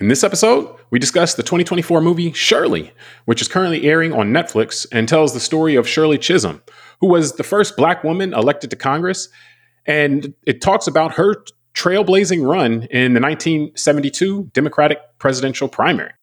In this episode, we discuss the 2024 movie Shirley, which is currently airing on Netflix and tells the story of Shirley Chisholm, who was the first Black woman elected to Congress. And it talks about her trailblazing run in the 1972 Democratic presidential primary.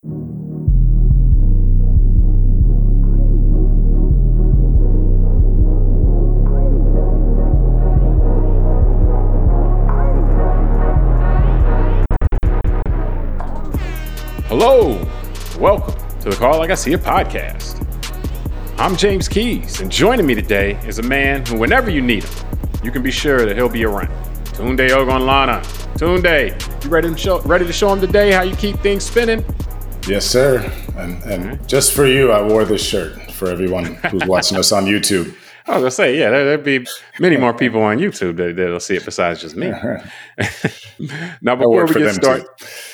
Hello, welcome to the Call Like I See It podcast. I'm James Keys, and joining me today is a man who, whenever you need him, you can be sure that he'll be around. Tunde Ogunlana. Tunde, you ready to show him today how you keep things spinning? Yes, sir. And just for you, I wore this shirt for everyone who's watching us on YouTube. I was going to say, yeah, there'd be many more people on YouTube that'll see it besides just me. Now, before we get started,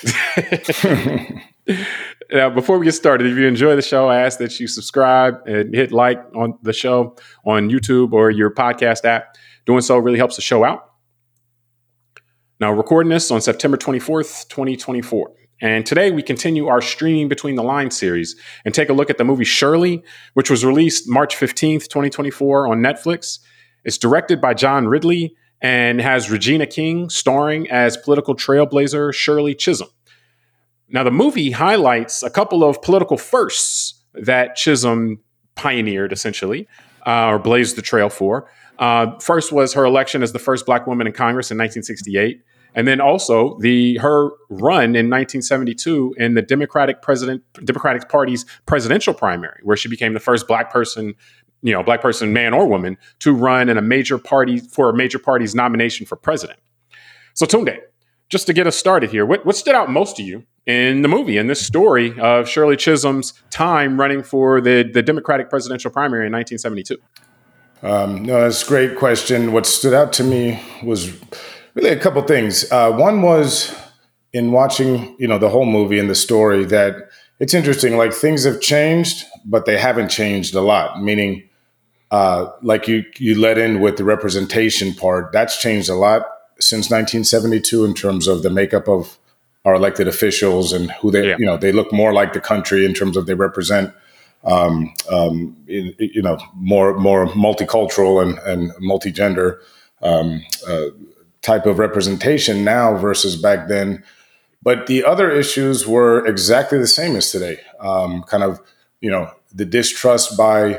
if you enjoy the show, I ask that you subscribe and hit like on the show on YouTube or your podcast app. Doing so really helps the show out. Now, recording this on September 24th, 2024. And today we continue our Streaming Between the Lines series and take a look at the movie Shirley, which was released March 15th, 2024 on Netflix. It's directed by John Ridley and has Regina King starring as political trailblazer Shirley Chisholm. Now, the movie highlights a couple of political firsts that Chisholm pioneered, essentially, or blazed the trail for. First was her election as the first Black woman in Congress in 1968. And then also her run in 1972 in the Democratic Party's presidential primary, where she became the first Black person, man or woman, to run in a major party's nomination for president. So Tunde, just to get us started here, what stood out most to you in the movie, in this story of Shirley Chisholm's time running for the Democratic presidential primary in 1972? No, that's a great question. What stood out to me was really a couple things. One was in watching, the whole movie and the story, that it's interesting, like things have changed, but they haven't changed a lot. Meaning, like you let in with the representation part, that's changed a lot since 1972 in terms of the makeup of our elected officials and who they, they look more like the country in terms of they represent, more multicultural and multi-gender, type of representation now versus back then. But the other issues were exactly the same as today. The distrust by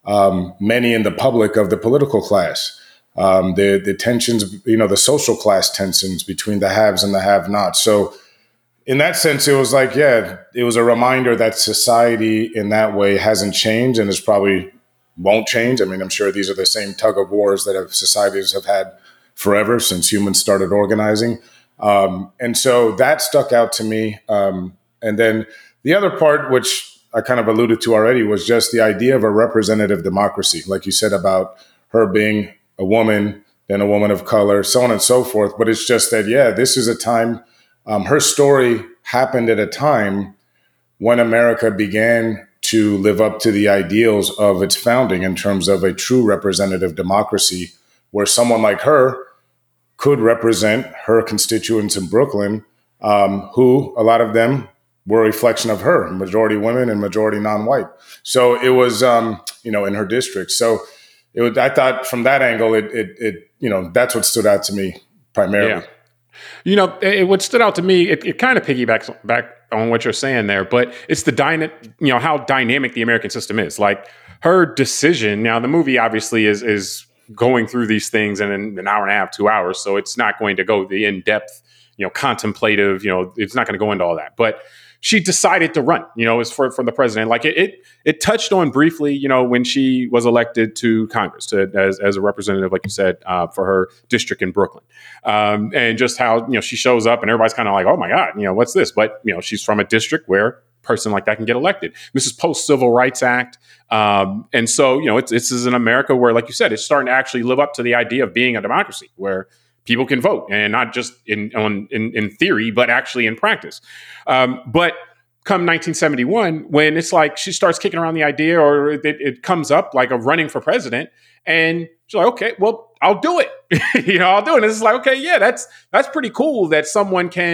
many in the public of the political class, the tensions, the social class tensions between the haves and the have-nots. So in that sense, it was like, it was a reminder that society in that way hasn't changed and is probably won't change. I mean, I'm sure these are the same tug of wars that societies have had forever since humans started organizing. And so that stuck out to me. And then the other part, which I kind of alluded to already, was just the idea of a representative democracy, like you said about her being a woman, then a woman of color, so on and so forth. But it's just that, this is a time, her story happened at a time when America began to live up to the ideals of its founding in terms of a true representative democracy, where someone like her could represent her constituents in Brooklyn, who a lot of them were a reflection of her, majority women and majority non-white. So it was, in her district. So I thought from that angle, it that's what stood out to me primarily. Yeah. What stood out to me, it kind of piggybacks back on what you're saying there, but it's how dynamic the American system is. Like her decision. Now, the movie obviously is going through these things in an hour and a half, 2 hours. So it's not going to go the in-depth, contemplative, it's not going to go into all that. But she decided to run, as for the president. Like it touched on briefly, when she was elected to Congress as a representative, like you said, for her district in Brooklyn. And just how, she shows up and everybody's kind of like, oh my God, what's this? But, she's from a district where person like that can get elected. This is post-Civil Rights Act. And so, this is in America where, like you said, it's starting to actually live up to the idea of being a democracy where people can vote, and not just in theory, but actually in practice. But come 1971, when it's like she starts kicking around the idea, or it comes up like of running for president, and she's like, okay, well, I'll do it. I'll do it. And it's like, okay, yeah, that's pretty cool that someone can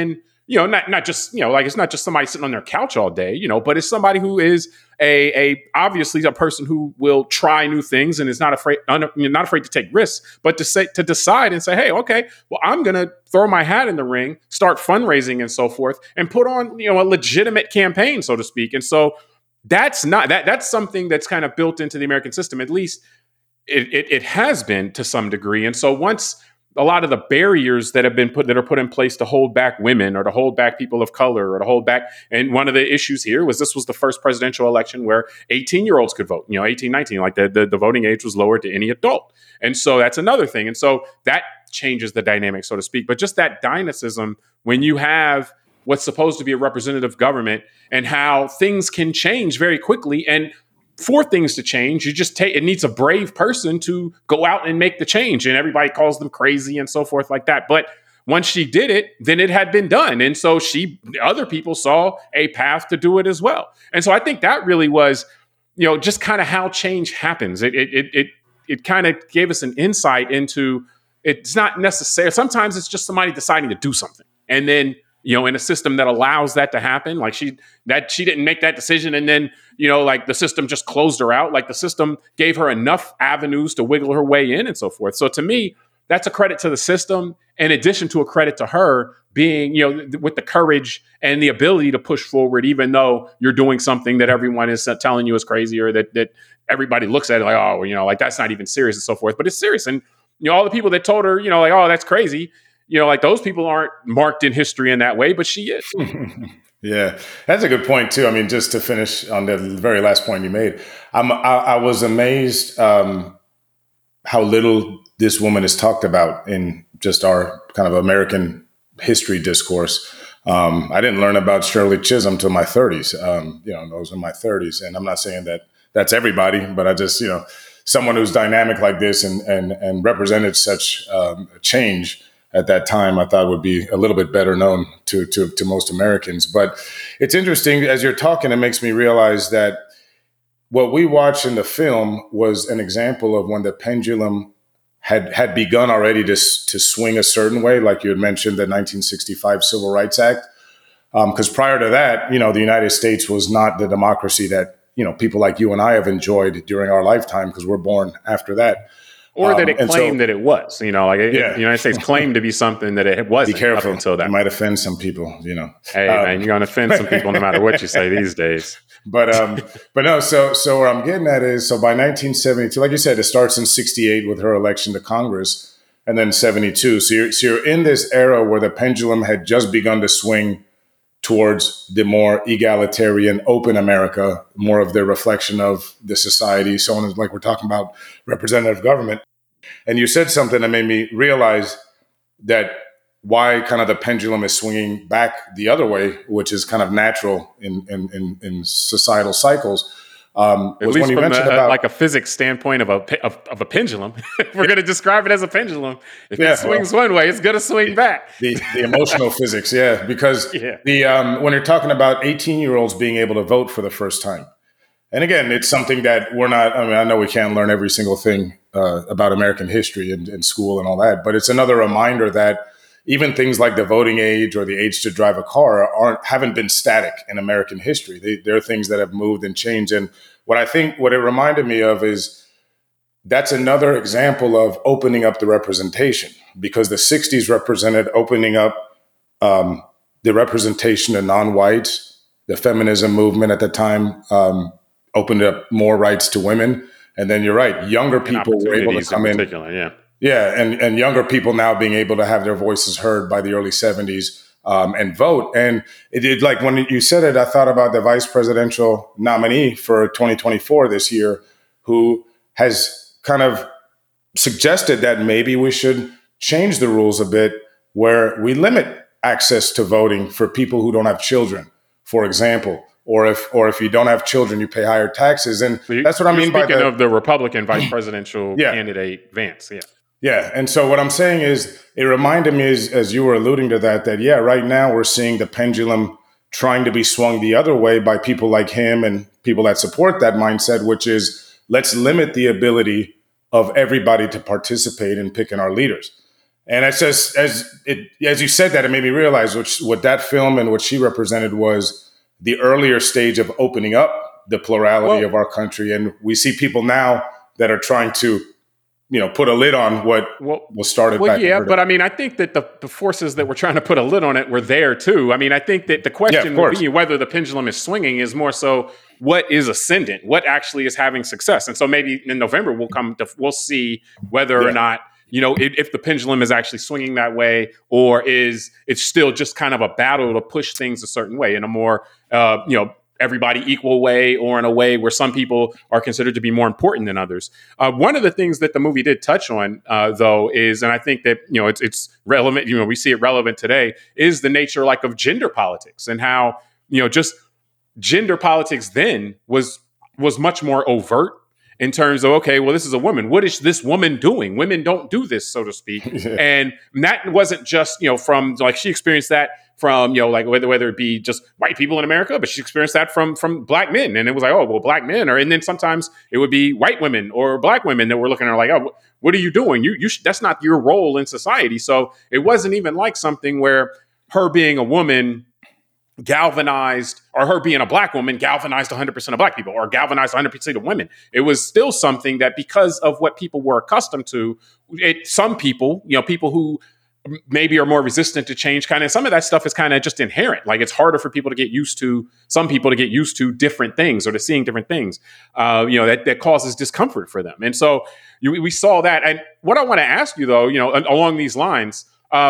not just, like it's not just somebody sitting on their couch all day, but it's somebody who is a obviously a person who will try new things and is not afraid to take risks, but to decide and say, hey, okay, well, I'm going to throw my hat in the ring, start fundraising and so forth, and put on, a legitimate campaign, so to speak. And so that's something that's kind of built into the American system. At least it has been to some degree. And so once a lot of the barriers that are put in place to hold back women or to hold back people of color or to hold back. And one of the issues here was this was the first presidential election where 18-year-olds could vote, 18, 19, like the voting age was lowered to any adult. And so that's another thing. And so that changes the dynamic, so to speak. But just that dynamism, when you have what's supposed to be a representative government and how things can change very quickly. And for things to change, it needs a brave person to go out and make the change. And everybody calls them crazy and so forth like that. But once she did it, then it had been done. And so other people saw a path to do it as well. And so I think that really was, just kind of how change happens. It kind of gave us an insight into, it's not necessary. Sometimes it's just somebody deciding to do something. And then, in a system that allows that to happen, like she didn't make that decision and then, like the system just closed her out. Like the system gave her enough avenues to wiggle her way in and so forth. So to me, that's a credit to the system, in addition to a credit to her being, with the courage and the ability to push forward, even though you're doing something that everyone is telling you is crazy, or that everybody looks at it like, oh, like that's not even serious and so forth. But it's serious. And, all the people that told her, like, oh, that's crazy, like those people aren't marked in history in that way, but she is. Yeah, that's a good point too. I mean, just to finish on the very last point you made, I was amazed how little this woman is talked about in just our kind of American history discourse. I didn't learn about Shirley Chisholm till my 30s. I was in my 30s, and I'm not saying that that's everybody, but I just, someone who's dynamic like this and represented such change at that time, I thought would be a little bit better known to most Americans. But it's interesting, as you're talking, it makes me realize that what we watched in the film was an example of when the pendulum had begun already to swing a certain way, like you had mentioned, the 1965 Civil Rights Act. Because prior to that, the United States was not the democracy that, people like you and I have enjoyed during our lifetime, because we're born after that. Or that it claimed that it was, the United States claimed to be something that it wasn't. Be careful. Up until that. You might offend some people, Hey, man, you're going to offend some people no matter what you say these days. But no, so what I'm getting at is, so by 1972, like you said, it starts in 68 with her election to Congress, and then 72. So you're in this era where the pendulum had just begun to swing towards the more egalitarian, open America, more of the reflection of the society, so on, like we're talking about representative government. And you said something that made me realize that why kind of the pendulum is swinging back the other way, which is kind of natural in societal cycles. At least from like a physics standpoint of a pendulum, we're going to describe it as a pendulum. If it swings one way, it's going to swing back. The emotional physics, because when you're talking about 18-year-olds being able to vote for the first time, and again, it's something that we're not. I mean, I know we can't learn every single thing about American history in school and all that, but it's another reminder that even things like the voting age or the age to drive a car haven't been static in American history. There are things that have moved and changed. And what it reminded me of is that's another example of opening up the representation, because the 60s represented opening up the representation of non-whites. The feminism movement at the time opened up more rights to women. And then you're right, younger people were able to come in. Yeah, and younger people now being able to have their voices heard by the early 70s and vote. And it did, like when you said it, I thought about the vice presidential nominee for 2024 this year, who has kind of suggested that maybe we should change the rules a bit, where we limit access to voting for people who don't have children, for example. Or if you don't have children, you pay higher taxes. And so that's what I mean by the Republican vice presidential candidate Vance. Yeah. Yeah. And so what I'm saying is, it reminded me, as you were alluding to that right now we're seeing the pendulum trying to be swung the other way by people like him and people that support that mindset, which is, let's limit the ability of everybody to participate in picking our leaders. And it's just as you said that, it made me realize what that film and what she represented was the earlier stage of opening up the plurality of our country. And we see people now that are trying to, put a lid on what was started back. Yeah, but I mean, I think that the forces that were trying to put a lid on it were there too. I mean, I think that the question would be whether the pendulum is swinging is more so what is ascendant, what actually is having success. And so maybe in November we'll see whether or not, if the pendulum is actually swinging that way, or is it's still just kind of a battle to push things a certain way in a more, everybody equal way, or in a way where some people are considered to be more important than others. One of the things that the movie did touch on, though, is, and I think that, it's relevant, we see it relevant today, is the nature of gender politics, and how, just gender politics then was much more overt in terms of, okay, well, this is a woman. What is this woman doing? Women don't do this, so to speak. And that wasn't just, from she experienced that from, whether it be just white people in America, but she experienced that from black men. And it was oh, well, black men and then sometimes it would be white women or black women that were looking at her oh, what are you doing? That's not your role in society. So it wasn't even something where her being a woman galvanized, or her being a black woman galvanized 100% of black people, or galvanized 100% of women. It was still something that, because of what people were accustomed to, some people, people who maybe are more resistant to change, some of that stuff is kind of just inherent. It's harder for people to get used to, some people to get used to different things, or to seeing different things, that causes discomfort for them. And so we saw that. And what I want to ask you, though, along these lines,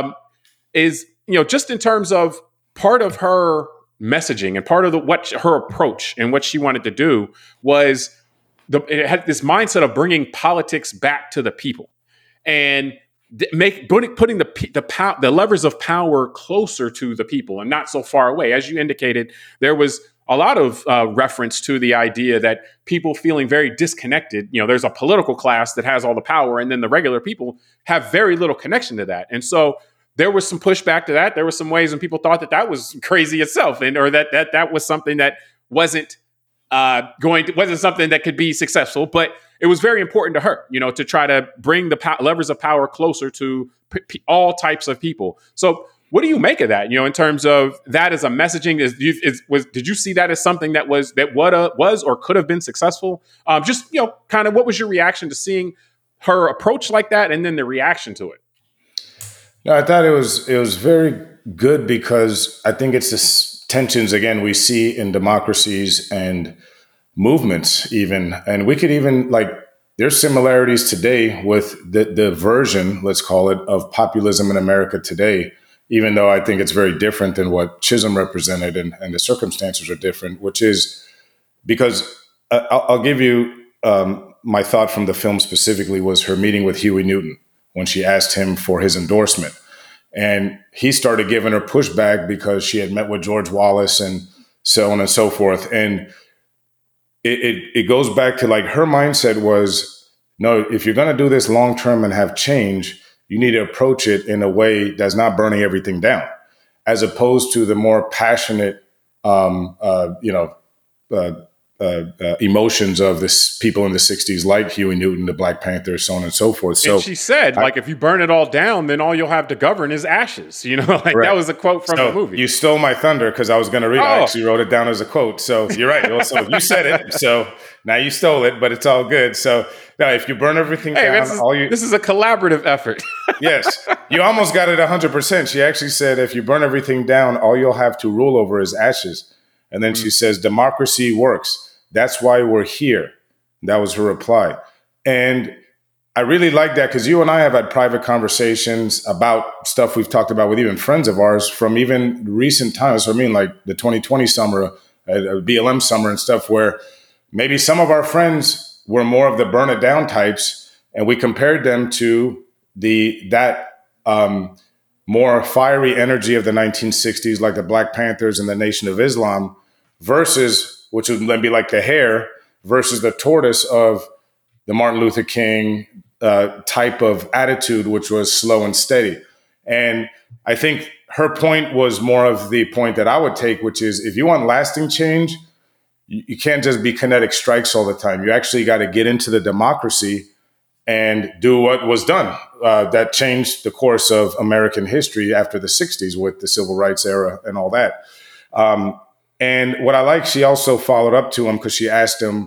is, just in terms of part of her messaging and part of what her approach and what she wanted to do was it had this mindset of bringing politics back to the people, and putting the levers of power closer to the people and not so far away. As you indicated, there was a lot of reference to the idea that people feeling very disconnected. There's a political class that has all the power, and then the regular people have very little connection to that. And so there was some pushback to that. There were some ways when people thought that was crazy itself, or that was something that wasn't something that could be successful. But it was very important to her, to try to bring the levers of power closer to all types of people. So what do you make of that? In terms of that as a messaging, did you see that as something that was or could have been successful? Kind of what was your reaction to seeing her approach like that, and then the reaction to it? No, I thought it was very good, because I think it's this tensions, again, we see in democracies and movements even. And we could even, there's similarities today with the version, let's call it, of populism in America today, even though I think it's very different than what Chisholm represented, and the circumstances are different, which is because I'll give you my thought from the film specifically was her meeting with Huey Newton, when she asked him for his endorsement. And he started giving her pushback because she had met with George Wallace and so on and so forth. And it goes back to her mindset was, no, if you're going to do this long term and have change, you need to approach it in a way that's not burning everything down, as opposed to the more passionate, emotions of this people in the 60s, like Huey Newton, the Black Panthers, so on and so forth. So and she said, if you burn it all down, then all you'll have to govern is ashes. Right. That was a quote from the movie. You stole my thunder, because I was going to read it. I actually wrote it down as a quote. So you're right. So you said it. So now you stole it, but it's all good. So now, if you burn everything down, this is a collaborative effort. Yes. You almost got it 100%. She actually said, if you burn everything down, all you'll have to rule over is ashes. And then she says, democracy works. That's why we're here. That was her reply. And I really like that, because you and I have had private conversations about stuff we've talked about with even friends of ours from even recent times. So I mean, the 2020 summer, BLM summer and stuff, where maybe some of our friends were more of the burn it down types, and we compared them to that more fiery energy of the 1960s, like the Black Panthers and the Nation of Islam, versus, which would then be like the hare, versus the tortoise of the Martin Luther King type of attitude, which was slow and steady. And I think her point was more of the point that I would take, which is, if you want lasting change, you can't just be kinetic strikes all the time. You actually got to get into the democracy and do what was done. That changed the course of American history after the 60s with the civil rights era and all that. And what I like, she also followed up to him because she asked him,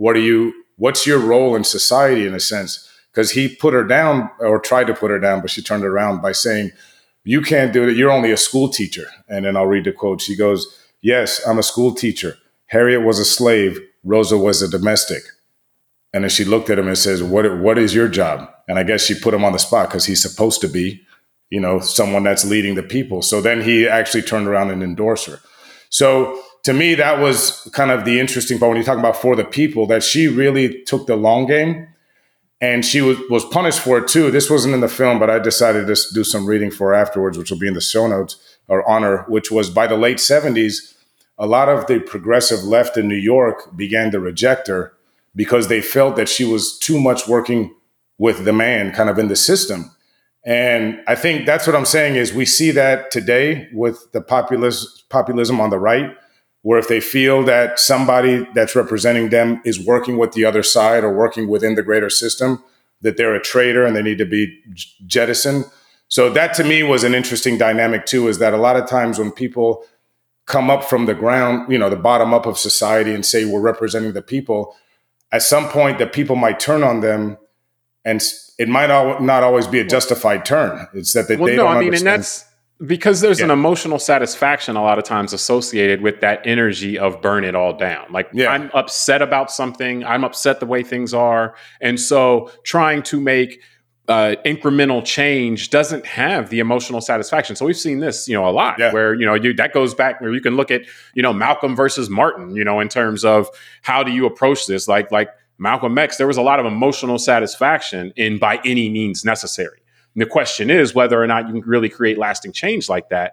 what's your role in society in a sense? Because he put her down or tried to put her down, but she turned it around by saying, you can't do it. You're only a school teacher. And then I'll read the quote. She goes, yes, I'm a school teacher. Harriet was a slave. Rosa was a domestic. And then she looked at him and says, what is your job? And I guess she put him on the spot because he's supposed to be, someone that's leading the people. So then he actually turned around and endorsed her. So to me, that was kind of the interesting part when you talk about for the people, that she really took the long game. And she was punished for it too. This wasn't in the film, but I decided to do some reading for her afterwards, which will be in the show notes or on her, which was by the late 70s, a lot of the progressive left in New York began to reject her because they felt that she was too much working with the man kind of in the system. And I think that's what I'm saying is we see that today with the populism on the right, where if they feel that somebody that's representing them is working with the other side or working within the greater system, that they're a traitor and they need to be jettisoned. So that to me was an interesting dynamic too, is that a lot of times when people come up from the ground, the bottom up of society and say we're representing the people, at some point the people might turn on them, and it might not always be a justified turn. It's that they don't understand. And that's because there's an emotional satisfaction a lot of times associated with that energy of burn it all down. Like I'm upset about something. I'm upset the way things are. And so trying to make incremental change doesn't have the emotional satisfaction. So we've seen this, a lot where, that goes back where you can look at, Malcolm versus Martin, in terms of how do you approach this? Like Malcolm X, there was a lot of emotional satisfaction in by any means necessary. And the question is whether or not you can really create lasting change like that.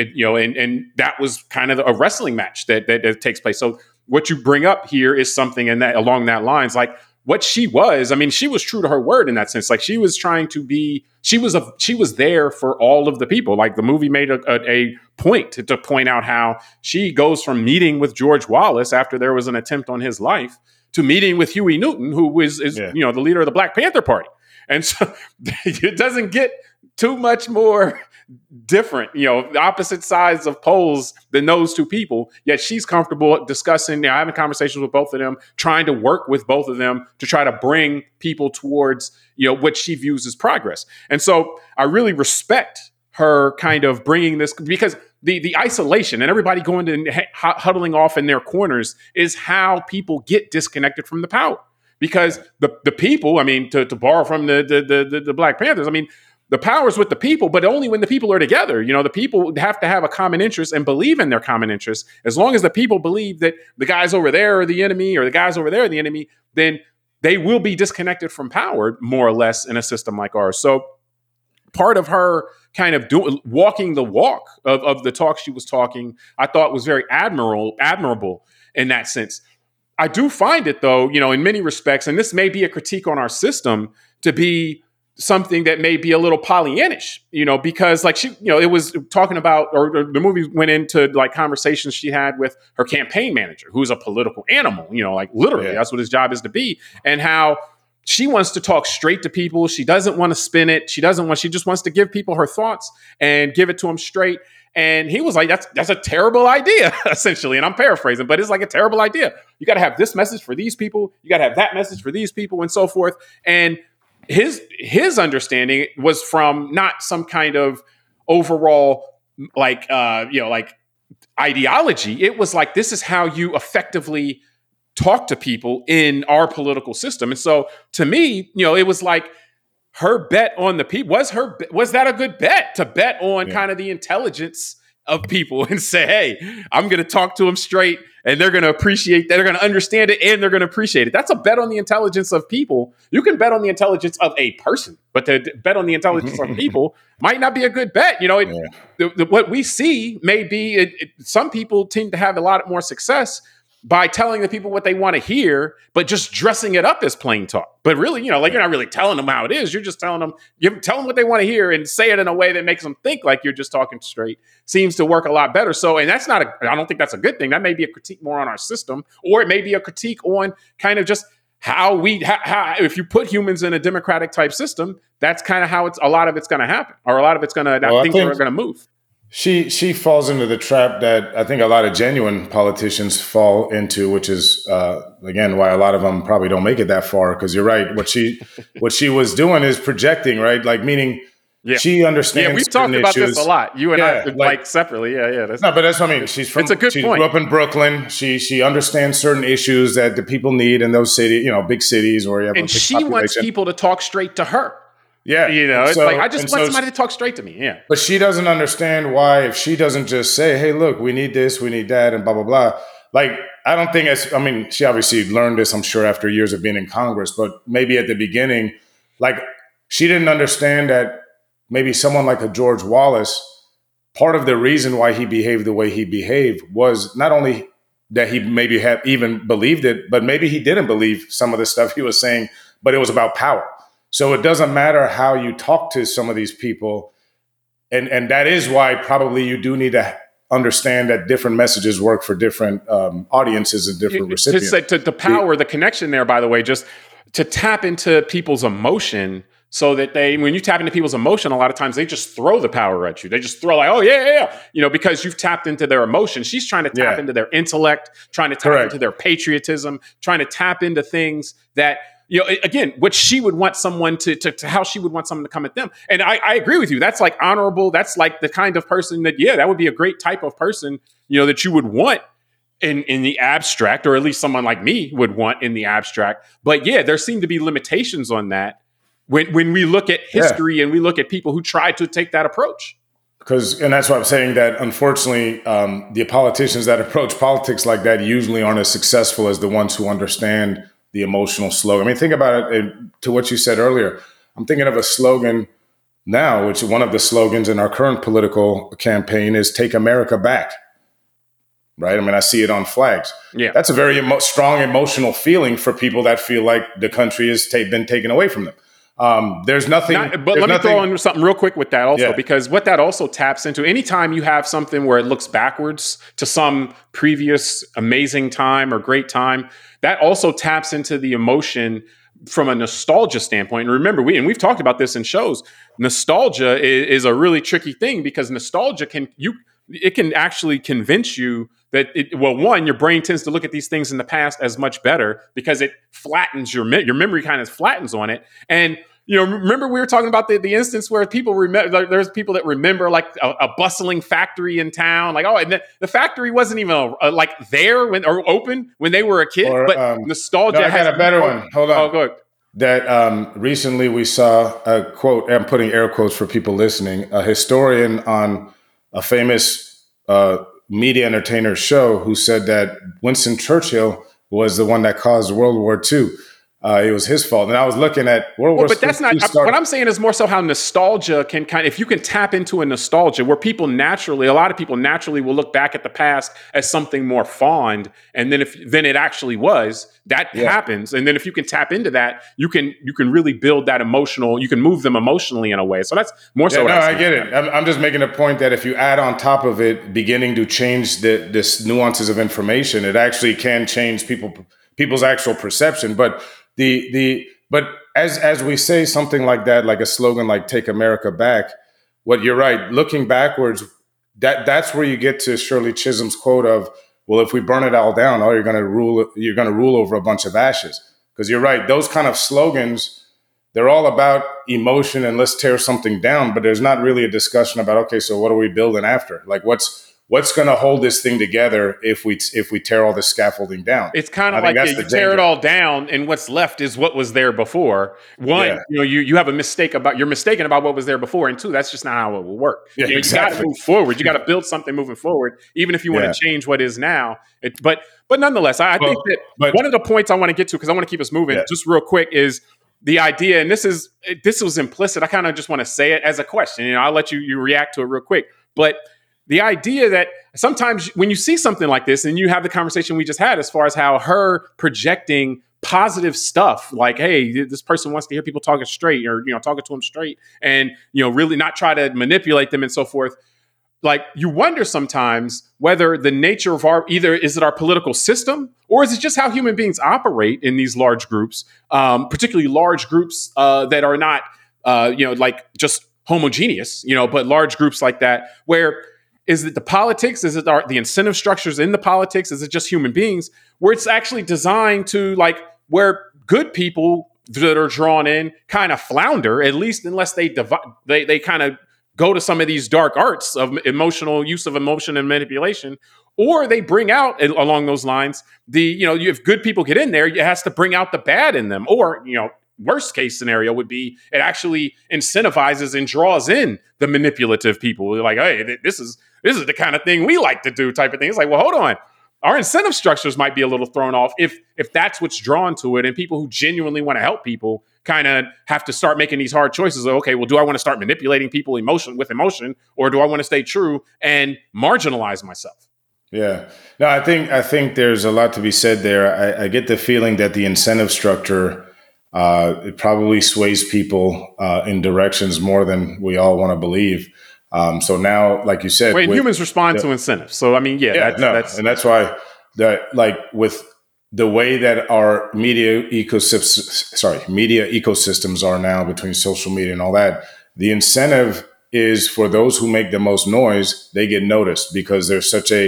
And that was kind of a wrestling match that takes place. So what you bring up here is something in that along that lines, like what she was. I mean, she was true to her word in that sense. Like she was trying to be, she was there for all of the people. Like the movie made a point to point out how she goes from meeting with George Wallace after there was an attempt on his life to meeting with Huey Newton, who is the leader of the Black Panther Party. And so it doesn't get too much more different, the opposite sides of poles than those two people. Yet she's comfortable discussing, having conversations with both of them, trying to work with both of them to try to bring people towards, what she views as progress. And so I really respect her kind of bringing this, because the isolation and everybody going to huddling off in their corners is how people get disconnected from the power. Because the people, I mean, to borrow from the Black Panthers, I mean, the power's with the people, but only when the people are together. The people have to have a common interest and believe in their common interest. As long as the people believe that the guys over there are the enemy or the guys over there are the enemy, then they will be disconnected from power, more or less, in a system like ours. So part of her kind of walking the walk of the talk she was talking, I thought was very admirable in that sense. I do find it, though, in many respects, and this may be a critique on our system, to be something that may be a little Pollyannish, because like she, it was talking about, or the movie went into like conversations she had with her campaign manager, who's a political animal, like literally that's what his job is to be, and how she wants to talk straight to people. She doesn't want to spin it. She just wants to give people her thoughts and give it to them straight. And he was like, that's a terrible idea, essentially. And I'm paraphrasing, but it's like a terrible idea. You got to have this message for these people. You got to have that message for these people and so forth. And his understanding was from not some kind of overall, like ideology. It was like, this is how you effectively talk to people in our political system. And so to me, it was like, her bet on the people was that a good bet, to bet on kind of the intelligence of people and say, hey, I'm going to talk to them straight and they're going to appreciate that. They're going to understand it and they're going to appreciate it. That's a bet on the intelligence of people. You can bet on the intelligence of a person, but to bet on the intelligence of people might not be a good bet. What we see may be some people tend to have a lot more success by telling the people what they want to hear, but just dressing it up as plain talk. But really, you're not really telling them how it is. You're just telling them, tell them what they want to hear and say it in a way that makes them think like you're just talking straight. Seems to work a lot better. So, and that's I don't think that's a good thing. That may be a critique more on our system, or it may be a critique on kind of just how if you put humans in a democratic type system, that's kind of how a lot of it's going to happen, or a lot of it's going to, things are going to move. She falls into the trap that I think a lot of genuine politicians fall into, which is again why a lot of them probably don't make it that far. Because you're right, what she was doing is projecting, right? Like meaning she understands. Yeah, we've talked about this a lot. You and I, like separately. Yeah. No, but that's what I mean. She's from. It's a good point. Grew up in Brooklyn. She understands certain issues that the people need in those cities, big cities, or you have and she wants people to talk straight to her. Yeah. It's like, I just want somebody to talk straight to me. Yeah. But she doesn't understand why, if she doesn't just say, hey, look, we need this, we need that, and blah, blah, blah. Like, I don't think she obviously learned this, I'm sure, after years of being in Congress, but maybe at the beginning, like, she didn't understand that maybe someone like a George Wallace, part of the reason why he behaved the way he behaved was not only that he maybe had even believed it, but maybe he didn't believe some of the stuff he was saying, but it was about power. So it doesn't matter how you talk to some of these people. And that is why probably you do need to understand that different messages work for different audiences and different recipients. The power, the connection there, by the way, just to tap into people's emotion so that when you tap into people's emotion, a lot of times they just throw the power at you. They just throw like, oh, yeah. Because you've tapped into their emotion. She's trying to tap into their intellect, trying to tap into their patriotism, trying to tap into things that, again, what she would want someone to how she would want someone to come at them. And I agree with you. That's like honorable. That's like the kind of person that would be a great type of person, that you would want in the abstract, or at least someone like me would want in the abstract. But there seem to be limitations on that when we look at history and we look at people who tried to take that approach. And that's why I'm saying that, unfortunately, the politicians that approach politics like that usually aren't as successful as the ones who understand the emotional slogan. I mean, think about it to what you said earlier. I'm thinking of a slogan now, which one of the slogans in our current political campaign is "Take America Back." Right? I mean, I see it on flags. Yeah, that's a very strong emotional feeling for people that feel like the country has been taken away from them. There's nothing. But let me throw in something real quick with that also, because what that also taps into, anytime you have something where it looks backwards to some previous amazing time or great time, that also taps into the emotion from a nostalgia standpoint. And remember, we've talked about this in shows. Nostalgia is a really tricky thing, because nostalgia can actually convince you that one, your brain tends to look at these things in the past as much better because it flattens your memory, kind of flattens on it. And remember we were talking about the instance where people remember, there's people that remember like a bustling factory in town, like, and the factory wasn't even like there or open when they were a kid, but nostalgia. I had a better one. Hold on. Oh, go ahead. That recently we saw a quote. I'm putting air quotes for people listening. A historian on a famous media entertainer show who said that Winston Churchill was the one that caused World War II. It was his fault. And I was looking at World War II. But that's not what I'm saying is more so how nostalgia can if you can tap into a nostalgia where a lot of people naturally will look back at the past as something more fond. And then then it actually was, that happens. And then if you can tap into that, you can really build that emotional, you can move them emotionally in a way. So that's more so. I get it. I'm just making a point that if you add on top of it, beginning to change this nuances of information, it actually can change people's actual perception. But but as we say something like that, like a slogan like "Take America Back," you're right. Looking backwards, that's where you get to Shirley Chisholm's quote of, "Well, if we burn it all down, you're going to rule over a bunch of ashes." Because you're right. Those kind of slogans, they're all about emotion and let's tear something down. But there's not really a discussion about, okay, so what are we building after? Like what's going to hold this thing together if we tear all the scaffolding down? It's kind of like you tear it all down, and what's left is what was there before. One, you have you're mistaken about what was there before, and two, that's just not how it will work. Yeah, You exactly. got to move forward. You got to build something moving forward, even if you want to change what is now. But nonetheless, I think that one of the points I want to get to, because I want to keep us moving, just real quick, is the idea, and this was implicit. I kind of just want to say it as a question. I'll let you react to it real quick, but the idea that sometimes when you see something like this and you have the conversation we just had as far as how her projecting positive stuff, like, hey, this person wants to hear people talking straight, or, talking to them straight, and, really not try to manipulate them and so forth. like you wonder sometimes whether the nature of either is it our political system or is it just how human beings operate in these large groups, particularly large groups that are not, like just homogeneous, but large groups like that, where is it the politics? Is it the incentive structures in the politics? Is it just human beings where it's actually designed to like where good people that are drawn in kind of flounder, at least unless they kind of go to some of these dark arts of emotional use of emotion and manipulation, or they bring out along those lines if good people get in there, it has to bring out the bad in them, or worst case scenario would be it actually incentivizes and draws in the manipulative people. Like, hey, this is the kind of thing we like to do, type of thing. It's like, well, hold on. Our incentive structures might be a little thrown off if that's what's drawn to it. And people who genuinely want to help people kind of have to start making these hard choices. Of, okay, well, do I want to start manipulating people with emotion, or do I want to stay true and marginalize myself? Yeah, no, I think there's a lot to be said there. I get the feeling that the incentive structure it probably sways people in directions more than we all want to believe. So now, like you said, humans respond to incentives. So I mean, that's why with the way that our media ecosystems are now between social media and all that, the incentive is for those who make the most noise. They get noticed because there's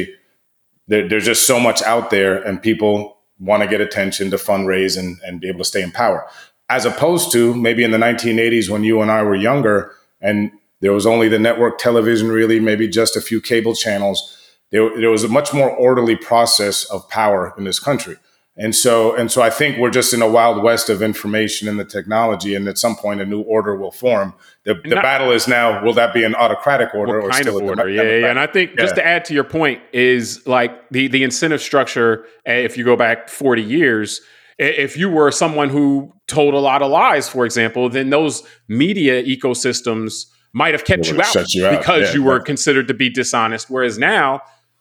just so much out there, and people want to get attention to fundraise and be able to stay in power. As opposed to maybe in the 1980s when you and I were younger and there was only the network television, really, maybe just a few cable channels. There was a much more orderly process of power in this country. And so I think we're just in a wild west of information and the technology, and at some point a new order will form. The battle is now, will that be an autocratic order or still a democratic? Yeah. And I think just to add to your point is like the incentive structure, if you go back 40 years, if you were someone who told a lot of lies, for example, then those media ecosystems might have kept you out because you were considered to be dishonest. Whereas now,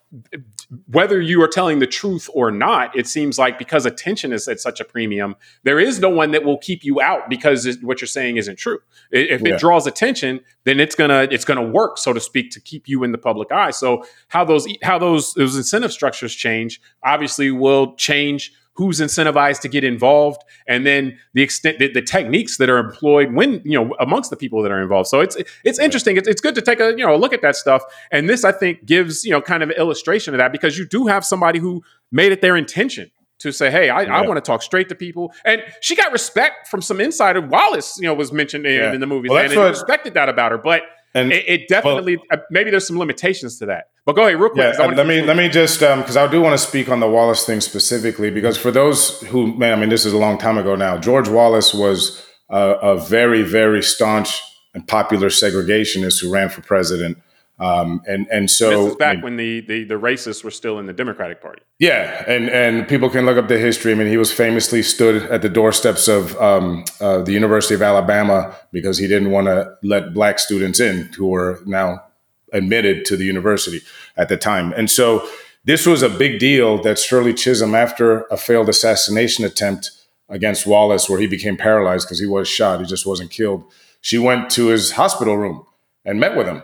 whether you are telling the truth or not, it seems like because attention is at such a premium, there is no one that will keep you out because what you're saying isn't true. If it draws attention, then it's gonna work, so to speak, to keep you in the public eye. So how those incentive structures change obviously will change who's incentivized to get involved, and then the extent the techniques that are employed when amongst the people that are involved. So it's interesting. It's good to take a look at that stuff, and this I think gives kind of an illustration of that, because you do have somebody who made it their intention to say, hey, I want to talk straight to people, and she got respect from some insider. Wallace was mentioned in the movie, and they respected that about her, but. And it definitely, maybe there's some limitations to that. But go ahead real quick. Yeah, let me just, because I do want to speak on the Wallace thing specifically, because for those who, this is a long time ago now, George Wallace was a very, very staunch and popular segregationist who ran for president. And so this is back when the racists were still in the Democratic Party. Yeah, and people can look up the history. He was famously stood at the doorsteps of the University of Alabama because he didn't want to let black students in who were now admitted to the university at the time. And so this was a big deal that Shirley Chisholm, after a failed assassination attempt against Wallace, where he became paralyzed because he was shot, he just wasn't killed, she went to his hospital room and met with him.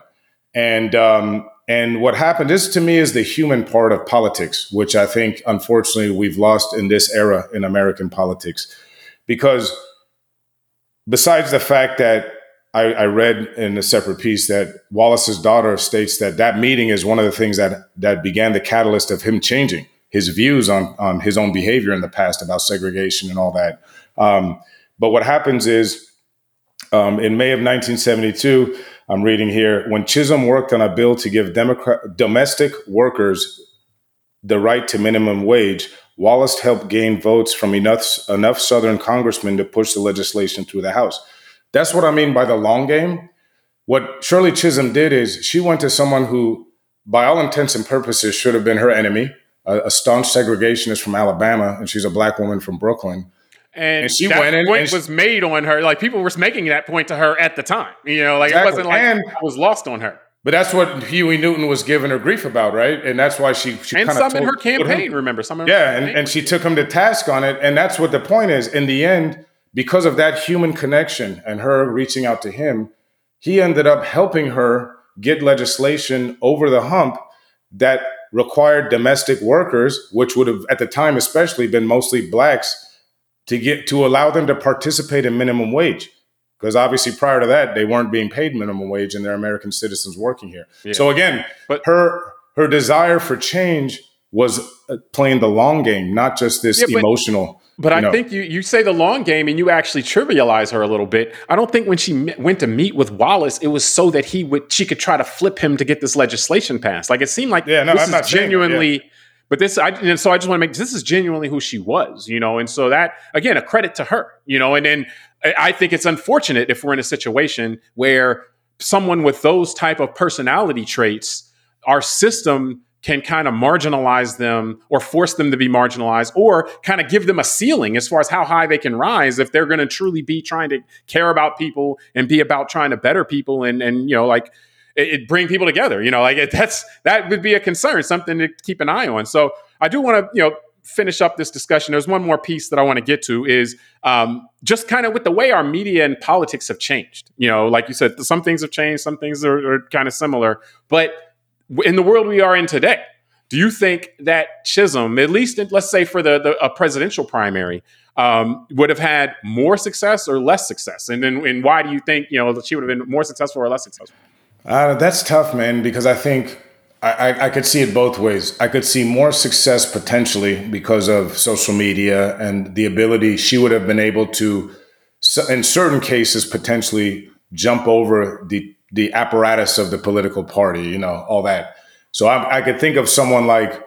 And what happened, this to me is the human part of politics, which I think, unfortunately, we've lost in this era in American politics. Because besides the fact that I read in a separate piece that Wallace's daughter states that meeting is one of the things that began the catalyst of him changing his views on his own behavior in the past about segregation and all that. But what happens is, in May of 1972, I'm reading here, when Chisholm worked on a bill to give domestic workers the right to minimum wage, Wallace helped gain votes from enough Southern congressmen to push the legislation through the House. That's what I mean by the long game. What Shirley Chisholm did is she went to someone who, by all intents and purposes, should have been her enemy, a staunch segregationist from Alabama, and she's a black woman from Brooklyn. And she went in, point was made on her. Like, people were making that point to her at the time. Exactly. It wasn't like it was lost on her. But that's what Huey Newton was giving her grief about, right? And that's why she and kind some in her campaign. Remember, some in her campaign. And she took him to task on it. And that's what the point is. In the end, because of that human connection and her reaching out to him, he ended up helping her get legislation over the hump that required domestic workers, which would have at the time especially been mostly blacks, to allow them to participate in minimum wage. Because obviously prior to that, they weren't being paid minimum wage and they're American citizens working here. Yeah. So again, but her desire for change was playing the long game, not just this emotional. But I think you say the long game and you actually trivialize her a little bit. I don't think when she went to meet with Wallace, it was so that she could try to flip him to get this legislation passed. Like it seemed like this is genuinely. But so I just want to make this is genuinely who she was, and so that again a credit to her, and then I think it's unfortunate if we're in a situation where someone with those type of personality traits, our system can kind of marginalize them or force them to be marginalized or kind of give them a ceiling as far as how high they can rise if they're going to truly be trying to care about people and be about trying to better people and it bring people together, that would be a concern, something to keep an eye on. So I do want to, finish up this discussion. There's one more piece that I want to get to is just kind of with the way our media and politics have changed. Like you said, some things have changed, some things are kind of similar, but in the world we are in today, do you think that Chisholm, at least let's say for a presidential primary, would have had more success or less success? And why do you think, she would have been more successful or less successful? That's tough, man, because I think I could see it both ways. I could see more success potentially because of social media and the ability she would have been able to, in certain cases, potentially jump over the apparatus of the political party, all that. So I could think of someone like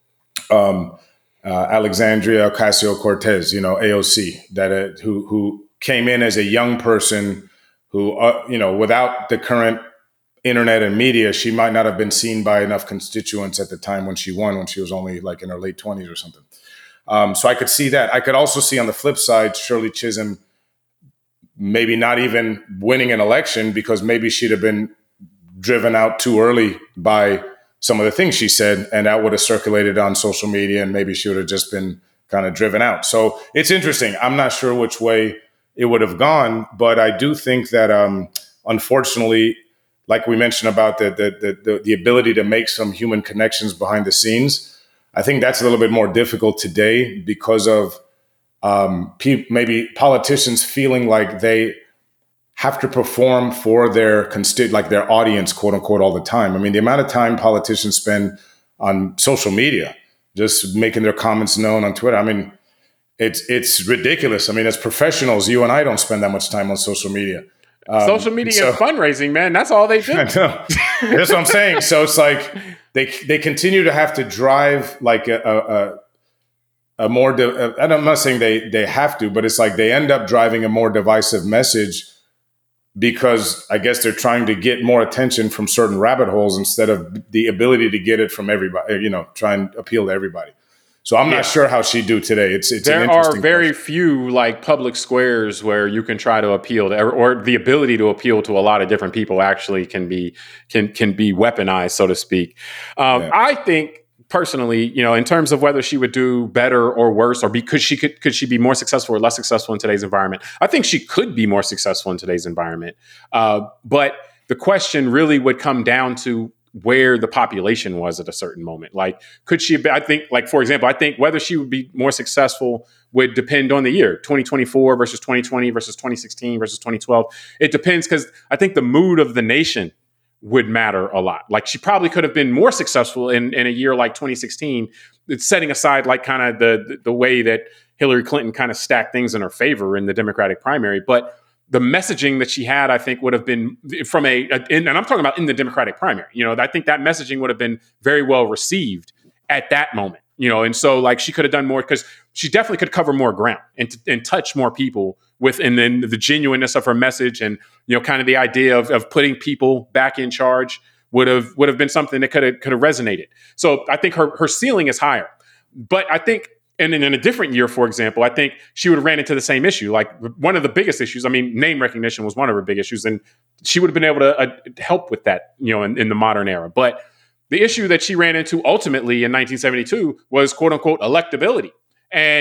Alexandria Ocasio-Cortez, AOC, who came in as a young person who, without the current internet and media, she might not have been seen by enough constituents at the time when she won, when she was only like in her late 20s or something. So I could see that. I could also see on the flip side, Shirley Chisholm maybe not even winning an election because maybe she'd have been driven out too early by some of the things she said, and that would have circulated on social media, and maybe she would have just been kind of driven out. So it's interesting. I'm not sure which way it would have gone, but I do think that unfortunately, like we mentioned about the ability to make some human connections behind the scenes, I think that's a little bit more difficult today because of maybe politicians feeling like they have to perform for their their audience, quote unquote, all the time. I mean, the amount of time politicians spend on social media, just making their comments known on Twitter. I mean, it's ridiculous. I mean, as professionals, you and I don't spend that much time on social media. Social media and fundraising, man, that's all they do. I know. That's what I'm saying. So it's like they continue to have to drive like a more. And I'm not saying they have to, but it's like they end up driving a more divisive message because I guess they're trying to get more attention from certain rabbit holes instead of the ability to get it from everybody. Try and appeal to everybody. So I'm not sure how she'd do today. It's there are very few like public squares where you can try to appeal to, or the ability to appeal to a lot of different people actually can be weaponized, so to speak. I think personally, in terms of whether she would do better or worse, or could she be more successful or less successful in today's environment? I think she could be more successful in today's environment. But the question really would come down to where the population was at a certain moment. Like, could she be, I think, like, for example, I think whether she would be more successful would depend on the year, 2024 versus 2020 versus 2016 versus 2012. It depends because I think the mood of the nation would matter a lot. Like, she probably could have been more successful in a year like 2016, setting aside like kind of the way that Hillary Clinton kind of stacked things in her favor in the Democratic primary. But the messaging that she had, I think, would have been from and I'm talking about in the Democratic primary. I think that messaging would have been very well received at that moment. And so like she could have done more because she definitely could cover more ground and touch more people and then the genuineness of her message and kind of the idea of putting people back in charge would have been something that could have resonated. So I think her ceiling is higher, but I think. And in a different year, for example, I think she would have ran into the same issue. Like one of the biggest issues, I mean, name recognition was one of her big issues, and she would have been able to help with that, in the modern era. But the issue that she ran into ultimately in 1972 was, quote unquote, electability. And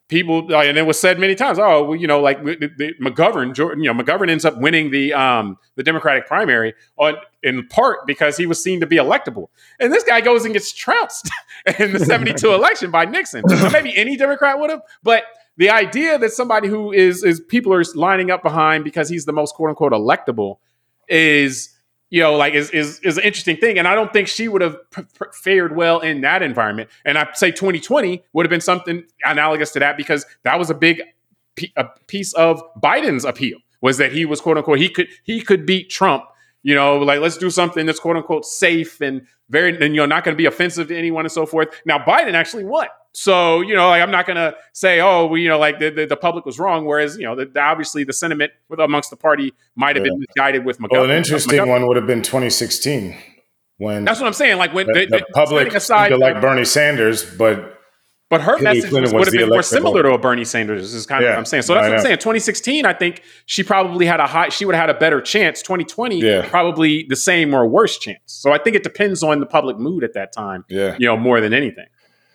people, and it was said many times, oh, well, like McGovern ends up winning the Democratic primary in part because he was seen to be electable. And this guy goes and gets trounced in the 72 election by Nixon. Maybe any Democrat would have, but the idea that somebody who is people are lining up behind because he's the most quote unquote electable is an interesting thing. And I don't think she would have fared well in that environment. And I say 2020 would have been something analogous to that, because that was a big piece of Biden's appeal, was that he was quote unquote, he could beat Trump, let's do something that's quote unquote safe and not going to be offensive to anyone and so forth. Now, Biden actually won. So, I'm not going to say, the public was wrong. Whereas, obviously the sentiment amongst the party might have been misguided with McGovern. Well, an interesting one would have been 2016 when that's what I'm saying. Like when the public seemed to like Bernie Sanders, but her message would have been more similar to a Bernie Sanders is kind of what I'm saying. So that's what I'm saying. 2016, I think she probably she would have had a better chance. 2020, probably the same or worse chance. So I think it depends on the public mood at that time, more than anything.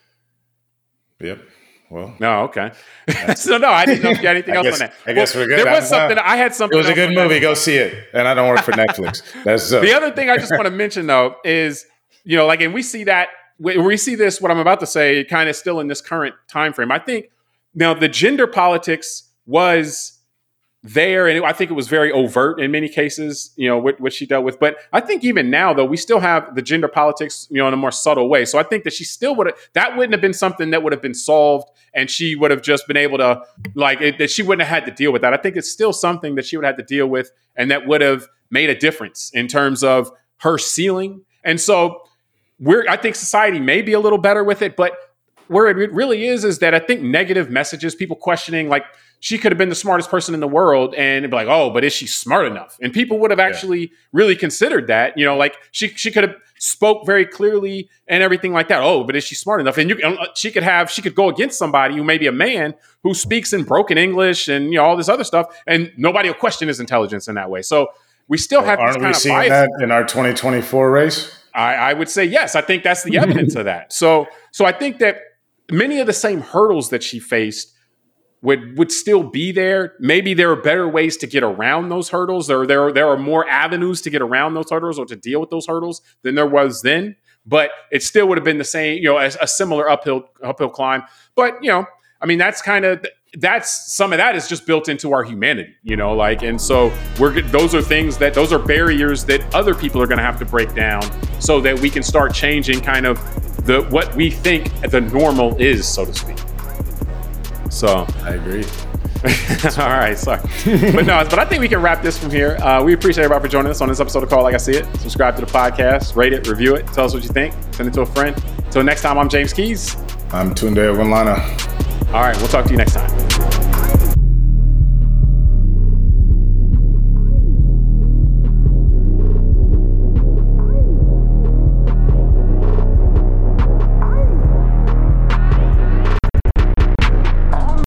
Yep. Well. No. Okay. So no, I didn't know if you had anything else on that. I guess we're good. There was something. I had something. It was a good movie. Go see it. And I don't work for Netflix. That's the other thing I just want to mention though is and we see that we see this. What I'm about to say, kind of still in this current time frame. I think now the gender politics was there, and I think it was very overt in many cases, what she dealt with. But I think even now, though, we still have the gender politics, in a more subtle way. So I think that she still that wouldn't have been something that would have been solved, and she would have just been able to, that she wouldn't have had to deal with that. I think it's still something that she would have to deal with, and that would have made a difference in terms of her ceiling. And so I think society may be a little better with it, but where it really is that I think negative messages, people questioning, she could have been the smartest person in the world, and it'd be like, oh, but is she smart enough? And people would have actually really considered that, she could have spoke very clearly and everything like that. Oh, but is she smart enough? And she could go against somebody who may be a man who speaks in broken English and all this other stuff, and nobody will question his intelligence in that way. So we still have this kind of bias. Aren't we seeing that in our 2024 race? I would say yes. I think that's the evidence of that. So I think that many of the same hurdles that she faced would still be there. Maybe there are better ways to get around those hurdles, or there are more avenues to get around those hurdles or to deal with those hurdles than there was then. But it still would have been the same, a similar uphill climb. But that's some of that is just built into our humanity, and so those are barriers that other people are going to have to break down so that we can start changing kind of what we think the normal is, so to speak. So I agree. All right, sorry. But I think we can wrap this from here. We appreciate everybody for joining us on this episode of Call Like I See It. Subscribe to the podcast, rate it, review it, tell us what you think, send it to a friend. Until next time, I'm James Keys. I'm Tunde Wanlana. All right, we'll talk to you next time.